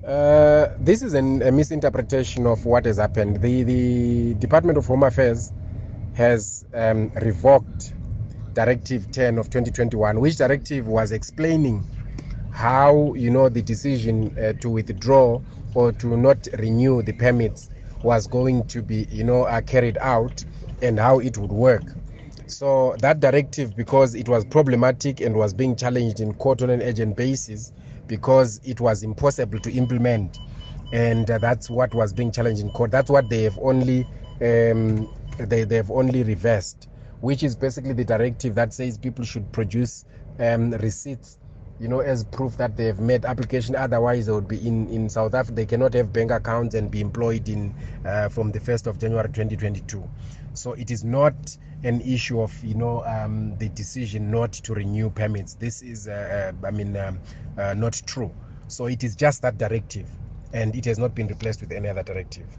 This is a misinterpretation of what has happened. The Department of Home Affairs has revoked Directive 10 of 2021, which directive was explaining how the decision to withdraw or to not renew the permits was going to be carried out and how it would work. So that directive, because it was problematic and was being challenged in court on an urgent basis because it was impossible to implement, and that's what was being challenged in court. That's what they have only they've only reversed, which is basically the directive that says people should produce receipts as proof that they have made application. Otherwise, they would be in South Africa. They cannot have bank accounts and be employed in from the 1st of January 2022. So it is not an issue of the decision not to renew permits. This is not true. So it is just that directive, and it has not been replaced with any other directive.